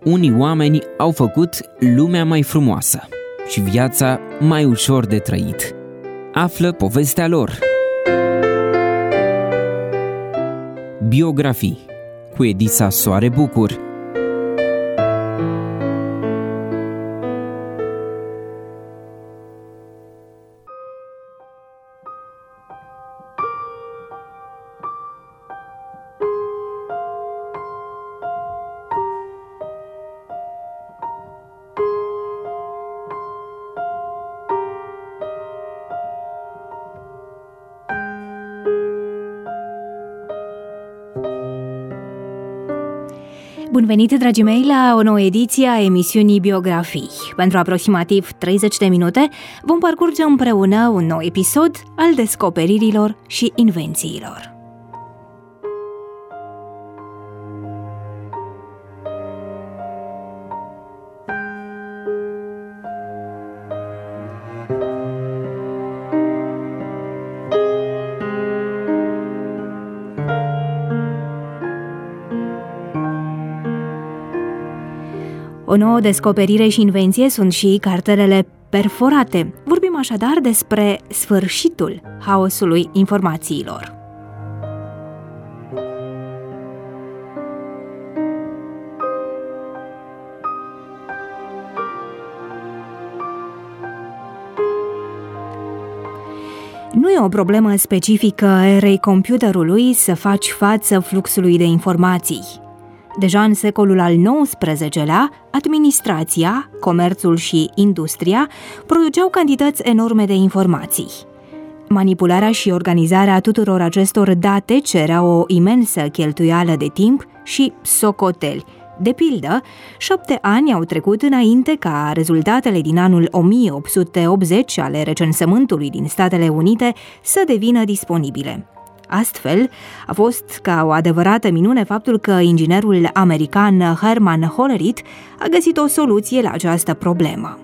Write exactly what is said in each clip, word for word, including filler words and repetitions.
unii oameni au făcut lumea mai frumoasă și viața mai ușor de trăit. Află povestea lor. Biografii cu Edisa Soare Bucur. Bun venit, dragii mei, la o nouă ediție a emisiunii Biografii. Pentru aproximativ treizeci de minute vom parcurge împreună un nou episod al descoperirilor și invențiilor. O nouă descoperire și invenție sunt și cartelele perforate. Vorbim așadar despre sfârșitul haosului informațiilor. Nu e o problemă specifică erei computerului să faci față fluxului de informații. Deja în secolul al nouăsprezecelea, administrația, comerțul și industria produceau cantități enorme de informații. Manipularea și organizarea tuturor acestor date cerea o imensă cheltuială de timp și socoteli. De pildă, șapte ani au trecut înainte ca rezultatele din anul o mie opt sute optzeci ale recensământului din Statele Unite să devină disponibile. Astfel, a fost ca o adevărată minune faptul că inginerul american Herman Hollerith a găsit o soluție la această problemă.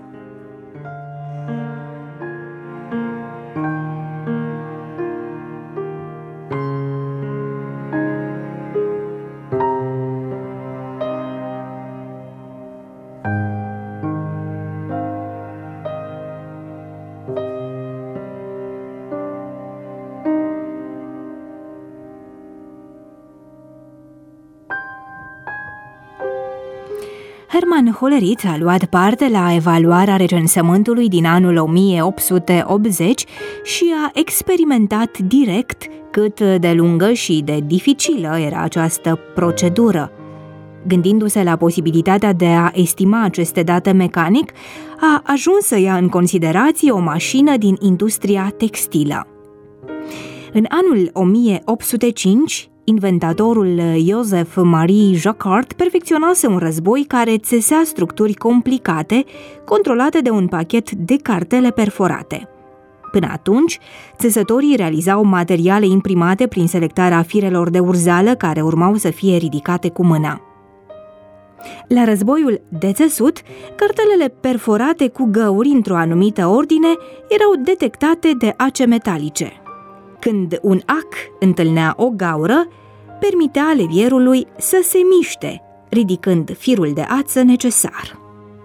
Herman Hollerith a luat parte la evaluarea recensământului din anul o mie opt sute optzeci și a experimentat direct cât de lungă și de dificilă era această procedură. Gândindu-se la posibilitatea de a estima aceste date mecanic, a ajuns să ia în considerație o mașină din industria textilă. În anul o mie opt sute cinci, inventatorul Joseph Marie Jacquard perfecționase un război care țesea structuri complicate, controlate de un pachet de cartele perforate. Până atunci, țesătorii realizau materiale imprimate prin selectarea firelor de urzală care urmau să fie ridicate cu mâna. La războiul de țesut, cartelele perforate cu găuri într-o anumită ordine erau detectate de ace metalice. Când un ac întâlnea o gaură, permitea levierului să se miște, ridicând firul de ață necesar.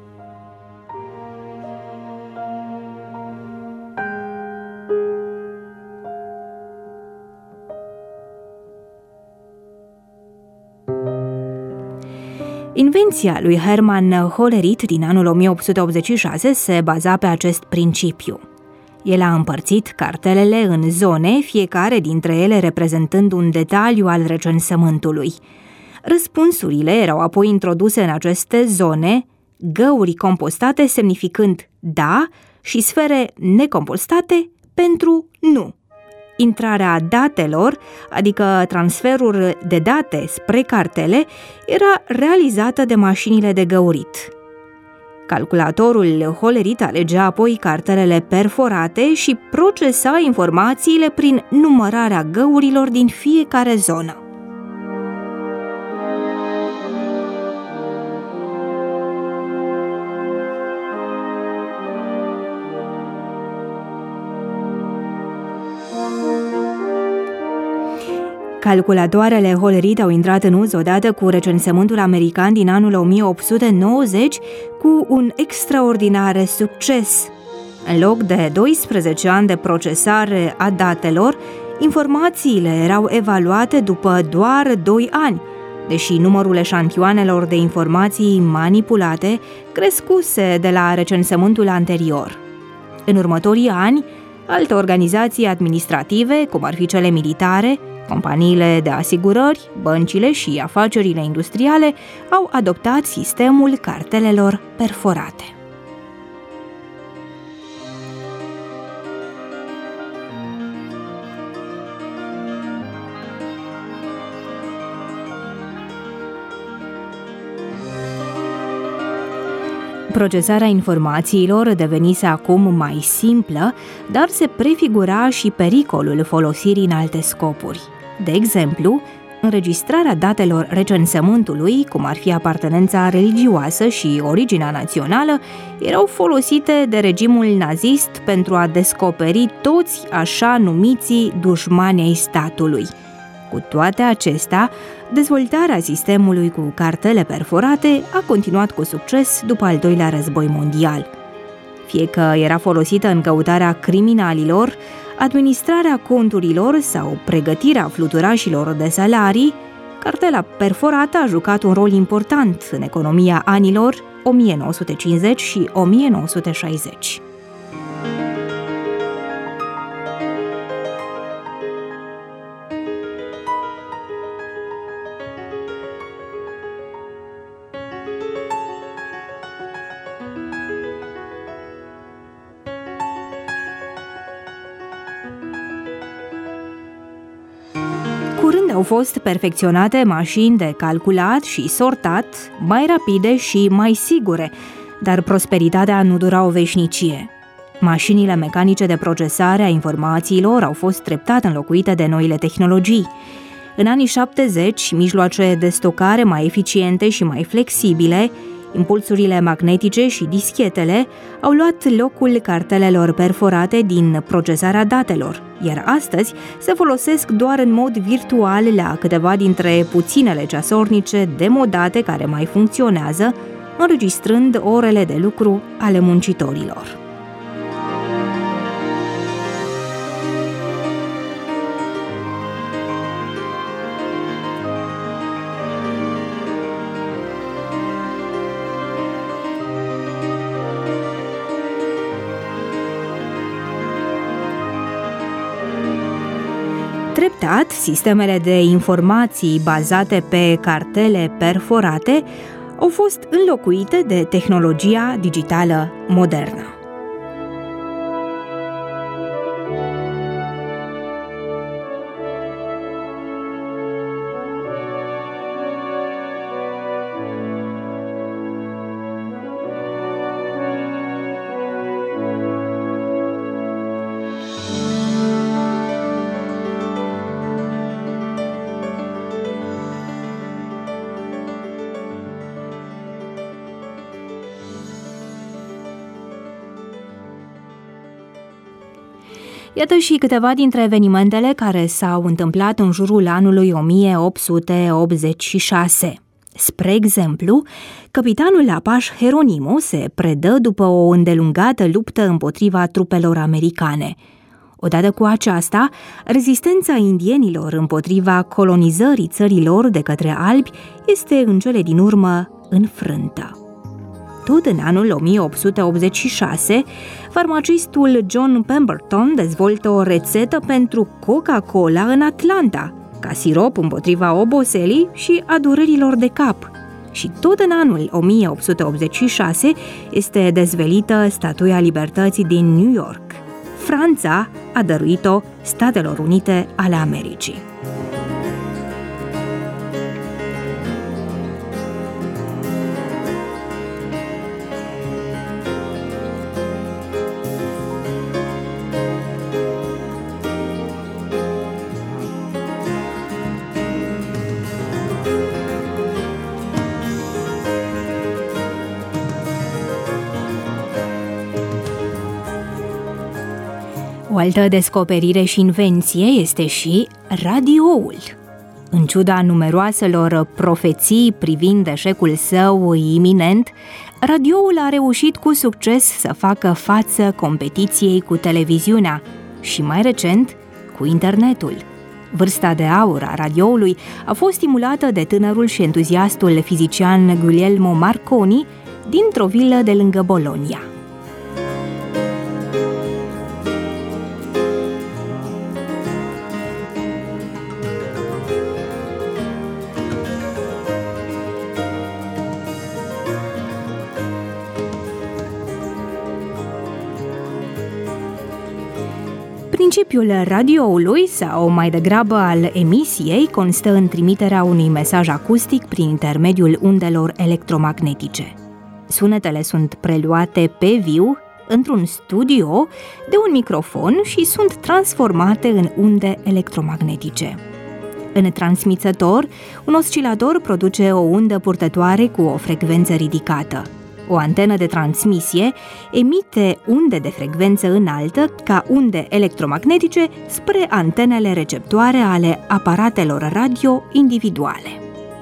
Invenția lui Herman Hollerith din anul o mie opt sute optzeci și șase se baza pe acest principiu. El a împărțit cartelele în zone, fiecare dintre ele reprezentând un detaliu al recensământului. Răspunsurile erau apoi introduse în aceste zone, găuri compostate semnificând da și sfere necompostate pentru nu. Intrarea datelor, adică transferul de date spre cartele, era realizată de mașinile de găurit. Calculatorul Hollerith alegea apoi cartelele perforate și procesa informațiile prin numărarea găurilor din fiecare zonă. Calculatoarele Hollerith au intrat în uz odată cu recensământul american din anul o mie opt sute nouăzeci cu un extraordinar succes. În loc de doisprezece ani de procesare a datelor, informațiile erau evaluate după doar doi ani, deși numărul eșantioanelor de informații manipulate crescuse de la recensământul anterior. În următorii ani, alte organizații administrative, cum ar fi cele militare, companiile de asigurări, băncile și afacerile industriale, au adoptat sistemul cartelelor perforate. Procesarea informațiilor devenise acum mai simplă, dar se prefigura și pericolul folosirii în alte scopuri. De exemplu, înregistrarea datelor recensământului, cum ar fi apartenența religioasă și originea națională, erau folosite de regimul nazist pentru a descoperi toți așa numiții dușmani ai statului. Cu toate acestea, dezvoltarea sistemului cu cartele perforate a continuat cu succes după al doilea război mondial. Fie că era folosită în căutarea criminalilor, administrarea conturilor sau pregătirea fluturașilor de salarii, cartela perforată a jucat un rol important în economia anilor o mie nouă sute cincizeci și o mie nouă sute șaizeci. Curând au fost perfecționate mașini de calculat și sortat, mai rapide și mai sigure, dar prosperitatea nu dura o veșnicie. Mașinile mecanice de procesare a informațiilor au fost treptat înlocuite de noile tehnologii. În anii șaptezeci, mijloace de stocare mai eficiente și mai flexibile, impulsurile magnetice și dischetele au luat locul cartelelor perforate din procesarea datelor, iar astăzi se folosesc doar în mod virtual la câteva dintre puținele ceasornice demodate care mai funcționează, înregistrând orele de lucru ale muncitorilor. Treptat, sistemele de informații bazate pe cartele perforate au fost înlocuite de tehnologia digitală modernă. Iată și câteva dintre evenimentele care s-au întâmplat în jurul anului o mie opt sute optzeci și șase. Spre exemplu, capitanul Apache Geronimo se predă după o îndelungată luptă împotriva trupelor americane. Odată cu aceasta, rezistența indienilor împotriva colonizării țărilor de către albi este în cele din urmă înfrântă. Tot în anul o mie opt sute optzeci și șase, farmacistul John Pemberton dezvoltă o rețetă pentru Coca-Cola în Atlanta, ca sirop împotriva oboselii și a durerilor de cap. Și tot în anul o mie opt sute optzeci și șase este dezvelită Statuia Libertății din New York. Franța a dăruit-o Statelor Unite ale Americii. O altă descoperire și invenție este și radioul. În ciuda numeroaselor profeții privind eșecul său iminent, radioul a reușit cu succes să facă față competiției cu televiziunea și, mai recent, cu internetul. Vârsta de aur a radioului a fost stimulată de tânărul și entuziastul fizician Guglielmo Marconi dintr-o vilă de lângă Bologna. Principiul radioului, sau mai degrabă al emisiei, constă în trimiterea unui mesaj acustic prin intermediul undelor electromagnetice. Sunetele sunt preluate pe viu, într-un studio, de un microfon și sunt transformate în unde electromagnetice. În transmițător, un oscilator produce o undă purtătoare cu o frecvență ridicată. O antenă de transmisie emite unde de frecvență înaltă ca unde electromagnetice spre antenele receptoare ale aparatelor radio individuale.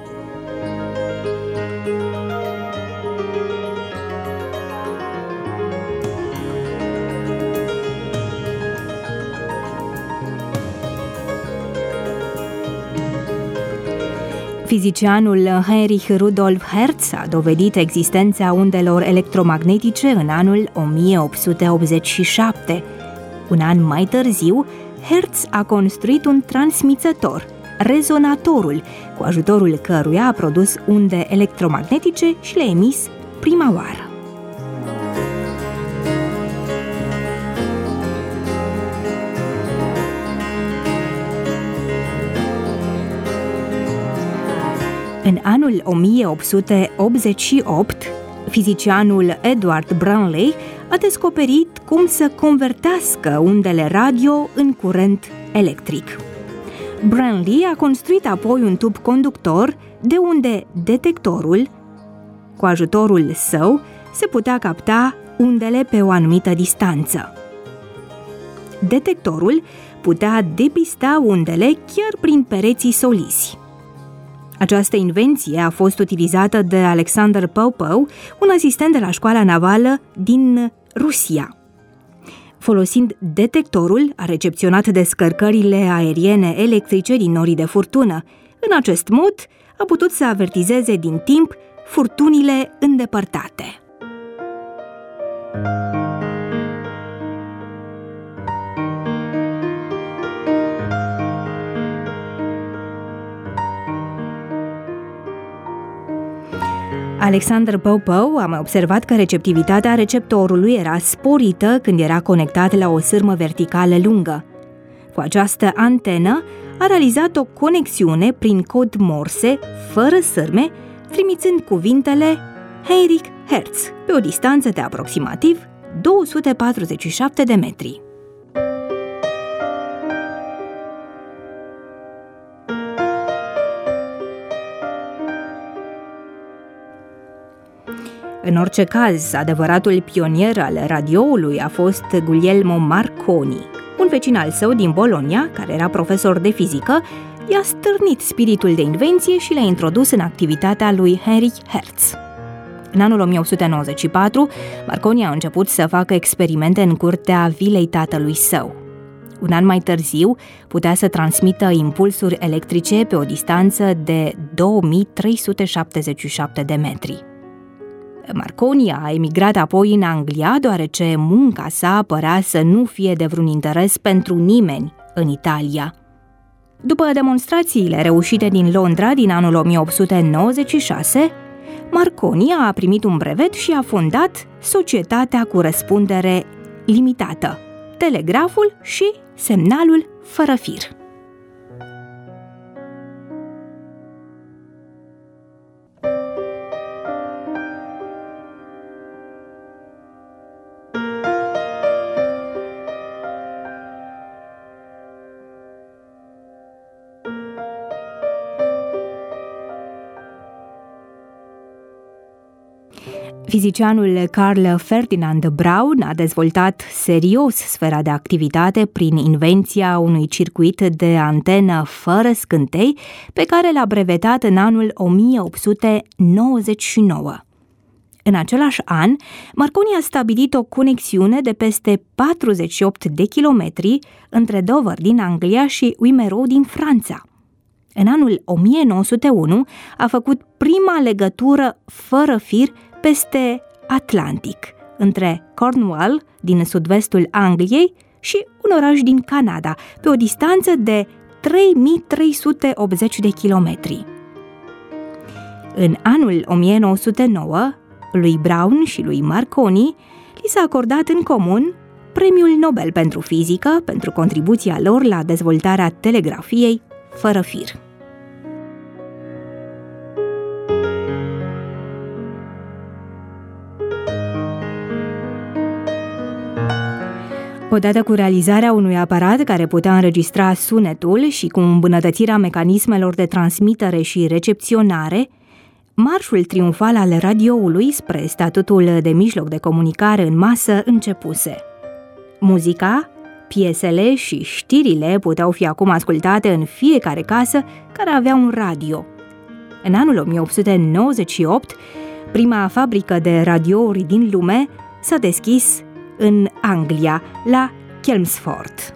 Fizicianul Heinrich Rudolf Hertz a dovedit existența undelor electromagnetice în anul o mie opt sute optzeci și șapte. Un an mai târziu, Hertz a construit un transmițător, rezonatorul, cu ajutorul căruia a produs unde electromagnetice și le-a emis prima oară. În anul o mie opt sute optzeci și opt, fizicianul Edward Branly a descoperit cum să convertească undele radio în curent electric. Branly a construit apoi un tub conductor de unde detectorul, cu ajutorul său, se putea capta undele pe o anumită distanță. Detectorul putea depista undele chiar prin pereții solizi. Această invenție a fost utilizată de Alexander Popov, un asistent de la școala navală din Rusia. Folosind detectorul, a recepționat descărcările aeriene electrice din norii de furtună. În acest mod, a putut să avertizeze din timp furtunile îndepărtate. Alexander Popov a mai observat că receptivitatea receptorului era sporită când era conectat la o sârmă verticală lungă. Cu această antenă a realizat o conexiune prin cod Morse, fără sârme, trimițând cuvintele Heinrich Hertz pe o distanță de aproximativ două sute patruzeci și șapte de metri. În orice caz, adevăratul pionier al radioului a fost Guglielmo Marconi. Un vecin al său din Bologna, care era profesor de fizică, i-a stârnit spiritul de invenție și l-a introdus în activitatea lui Heinrich Hertz. În anul o mie opt sute nouăzeci și patru, Marconi a început să facă experimente în curtea vilei tatălui său. Un an mai târziu, putea să transmită impulsuri electrice pe o distanță de două mii trei sute șaptezeci și șapte de metri. Marconi a emigrat apoi în Anglia, deoarece munca sa părea să nu fie de vreun interes pentru nimeni în Italia. După demonstrațiile reușite din Londra din anul o mie opt sute nouăzeci și șase, Marconi a primit un brevet și a fondat Societatea cu răspundere limitată, Telegraful și Semnalul fără fir. Fizicianul Carl Ferdinand Braun a dezvoltat serios sfera de activitate prin invenția unui circuit de antenă fără scântei, pe care l-a brevetat în anul o mie opt sute nouăzeci și nouă. În același an, Marconi a stabilit o conexiune de peste patruzeci și opt de kilometri între Dover din Anglia și Wimereux din Franța. În anul o mie nouă sute unu a făcut prima legătură fără fir peste Atlantic, între Cornwall din sud-vestul Angliei și un oraș din Canada, pe o distanță de trei mii trei sute optzeci de kilometri. În anul o mie nouă sute nouă, lui Braun și lui Marconi li s-a acordat în comun Premiul Nobel pentru fizică pentru contribuția lor la dezvoltarea telegrafiei fără fir. Odată cu realizarea unui aparat care putea înregistra sunetul și cu îmbunătățirea mecanismelor de transmitere și recepționare, marșul triumfal al radioului spre statutul de mijloc de comunicare în masă începuse. Muzica, piesele și știrile puteau fi acum ascultate în fiecare casă care avea un radio. În anul o mie opt sute nouăzeci și opt, prima fabrică de radiouri din lume s-a deschis în Anglia, la Chelmsford.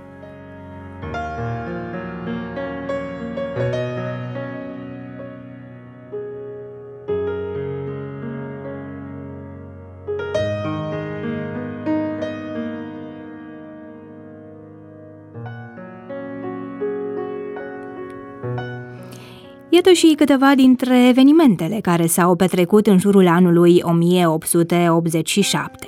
Iată și câteva dintre evenimentele care s-au petrecut în jurul anului o mie opt sute optzeci și șapte.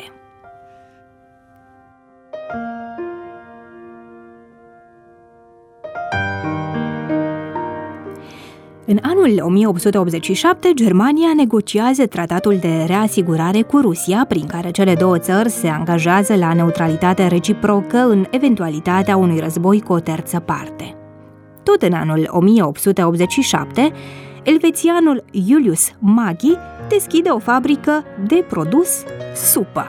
În anul o mie opt sute optzeci și șapte, Germania negociază tratatul de reasigurare cu Rusia, prin care cele două țări se angajează la neutralitate reciprocă în eventualitatea unui război cu o terță parte. Tot în anul o mie opt sute optzeci și șapte, elvețianul Julius Maggi deschide o fabrică de produs supă.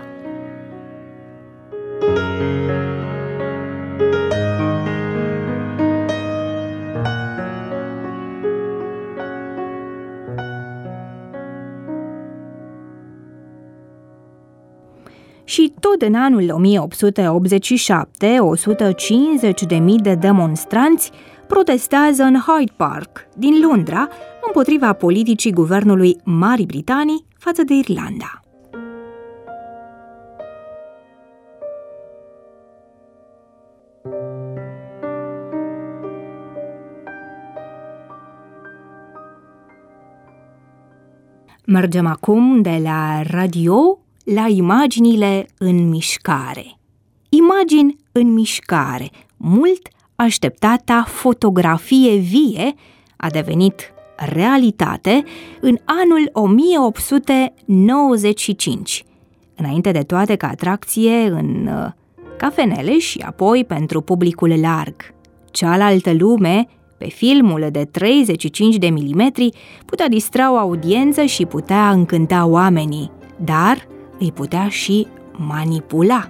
Și tot în anul o mie opt sute optzeci și șapte, o sută cincizeci de mii de demonstranți protestează în Hyde Park din Londra împotriva politicii guvernului Marii Britanii față de Irlanda. Mergem acum de la radio la imaginile în mișcare. Imagini în mișcare, mult așteptata fotografie vie a devenit realitate în anul o mie opt sute nouăzeci și cinci, înainte de toate ca atracție în uh, cafenele și apoi pentru publicul larg. Cealaltă lume, pe filmul de treizeci și cinci de milimetri, putea distra o audiență și putea încânta oamenii, dar îi putea și manipula.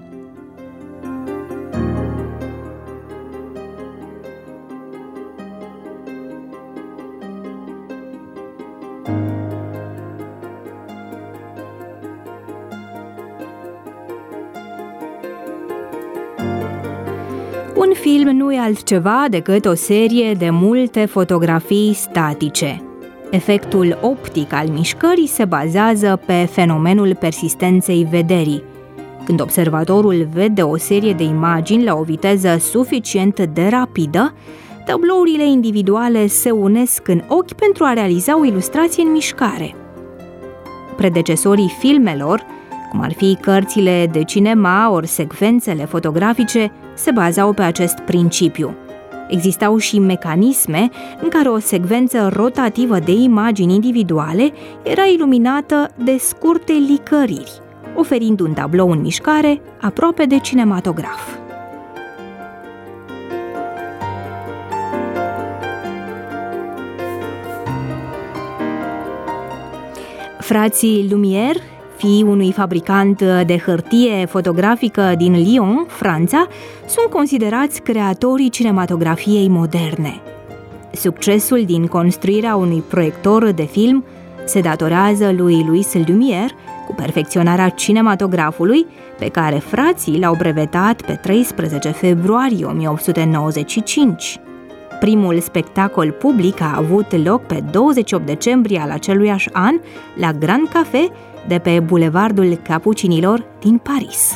Un film nu e altceva decât o serie de multe fotografii statice. Efectul optic al mișcării se bazează pe fenomenul persistenței vederii. Când observatorul vede o serie de imagini la o viteză suficient de rapidă, tablourile individuale se unesc în ochi pentru a realiza o ilustrație în mișcare. Predecesorii filmelor, cum ar fi cărțile de cinema ori secvențele fotografice, se bazau pe acest principiu. Existau și mecanisme în care o secvență rotativă de imagini individuale era iluminată de scurte licăriri, oferind un tablou în mișcare aproape de cinematograf. Frații Lumière fii unui fabricant de hârtie fotografică din Lyon, Franța, sunt considerați creatorii cinematografiei moderne. Succesul din construirea unui proiector de film se datorează lui Louis Lumière, cu perfecționarea cinematografului, pe care frații l-au brevetat pe treisprezece februarie o mie opt sute nouăzeci și cinci. Primul spectacol public a avut loc pe douăzeci și opt decembrie al aceluiași an la Grand Café de pe Bulevardul Capucinilor din Paris.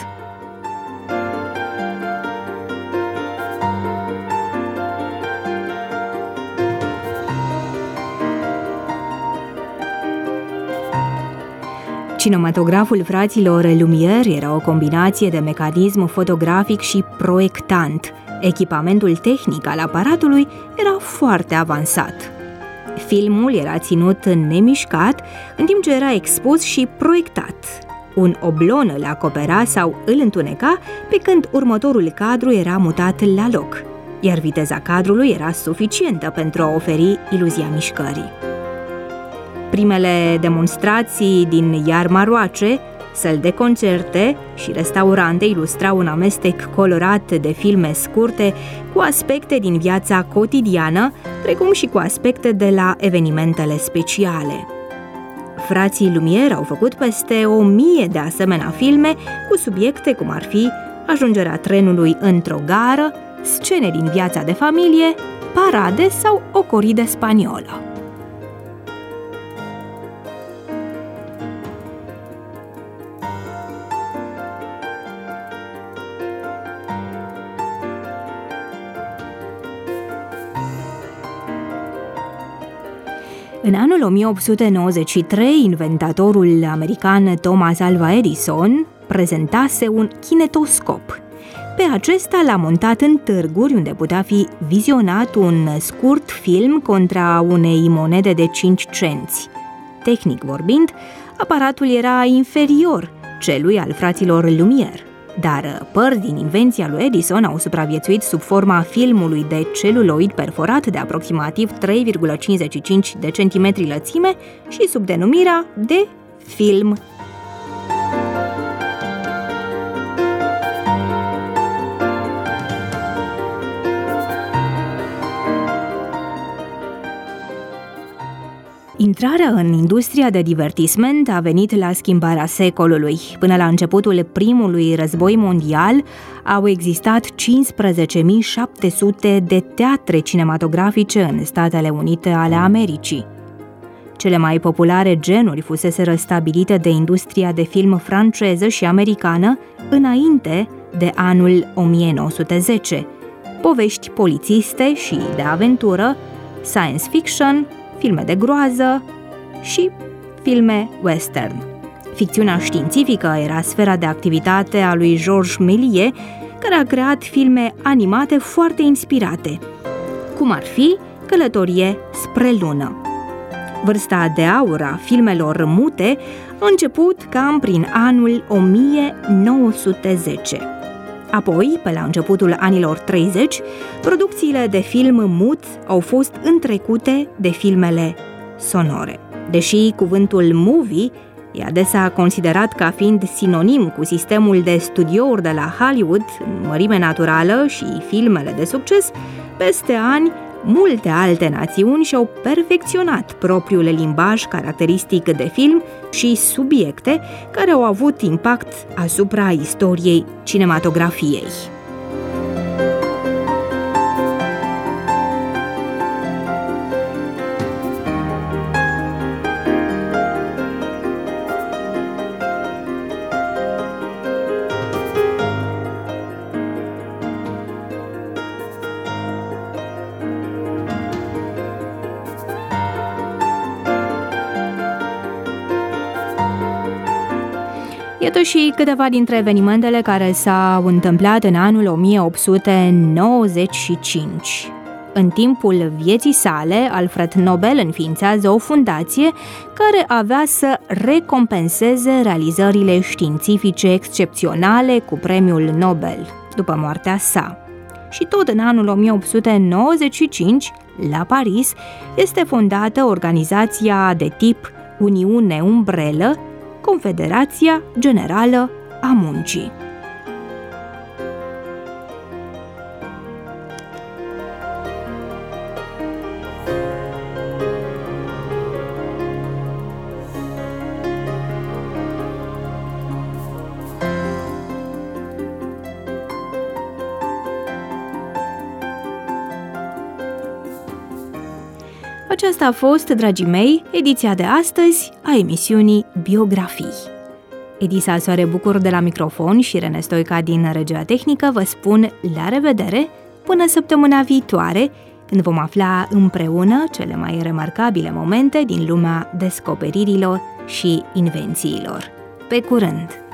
Cinematograful fraților Lumière era o combinație de mecanism fotografic și proiectant. Echipamentul tehnic al aparatului era foarte avansat. Filmul era ținut nemișcat, în timp ce era expus și proiectat. Un oblon îl acopera sau îl întuneca, pe când următorul cadru era mutat la loc, iar viteza cadrului era suficientă pentru a oferi iluzia mișcării. Primele demonstrații din Iarmaroace, săli de concerte și restaurante ilustrau un amestec colorat de filme scurte cu aspecte din viața cotidiană, precum și cu aspecte de la evenimentele speciale. Frații Lumière au făcut peste o mie de asemenea filme cu subiecte cum ar fi ajungerea trenului într-o gară, scene din viața de familie, parade sau o coridă spaniolă. În anul o mie opt sute nouăzeci și trei, inventatorul american Thomas Alva Edison prezentase un kinetoscop. Pe acesta l-a montat în târguri, unde putea fi vizionat un scurt film contra unei monede de cinci cenți. Tehnic vorbind, aparatul era inferior celui al fraților Lumière, dar părți din invenția lui Edison au supraviețuit sub forma filmului de celuloid perforat de aproximativ trei virgulă cincizeci și cinci de centimetri lățime și sub denumirea de film. Intrarea în industria de divertisment a venit la schimbarea secolului. Până la începutul primului război mondial au existat cincisprezece mii șapte sute de teatre cinematografice în Statele Unite ale Americii. Cele mai populare genuri fuseseră stabilite de industria de film franceză și americană înainte de anul o mie nouă sute zece. Povești polițiste și de aventură, science fiction, filme de groază și filme western. Ficțiunea științifică era sfera de activitate a lui Georges Méliès, care a creat filme animate foarte inspirate, cum ar fi Călătorie spre lună. Vârsta de aur a filmelor mute a început cam prin anul o mie nouă sute zece. Apoi, pe la începutul anilor treizeci, producțiile de film mut au fost întrecute de filmele sonore. Deși cuvântul movie e adesea considerat ca fiind sinonim cu sistemul de studiouri de la Hollywood, în mărime naturală și filmele de succes, peste ani, multe alte națiuni și-au perfecționat propriul limbaj caracteristic de film și subiecte care au avut impact asupra istoriei cinematografiei. Iată și câteva dintre evenimentele care s-au întâmplat în anul o mie opt sute nouăzeci și cinci. În timpul vieții sale, Alfred Nobel înființează o fundație care avea să recompenseze realizările științifice excepționale cu premiul Nobel după moartea sa. Și tot în anul o mie opt sute nouăzeci și cinci, la Paris, este fondată organizația de tip Uniune Umbrelă, Confederația Generală a Muncii. Aceasta a fost, dragii mei, ediția de astăzi a emisiunii Biografii. Edisa Soare Bucur de la microfon și Rene Stoica din regia tehnică vă spun la revedere până săptămâna viitoare, când vom afla împreună cele mai remarcabile momente din lumea descoperirilor și invențiilor. Pe curând!